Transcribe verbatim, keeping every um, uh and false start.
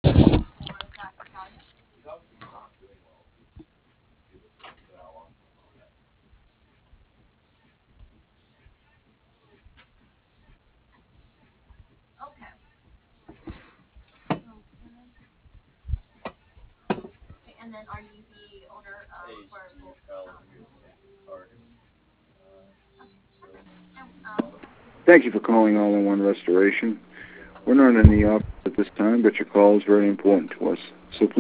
Thank you for calling All-in-One Restoration. We're not in the office at this time, but your call is very important to us. So please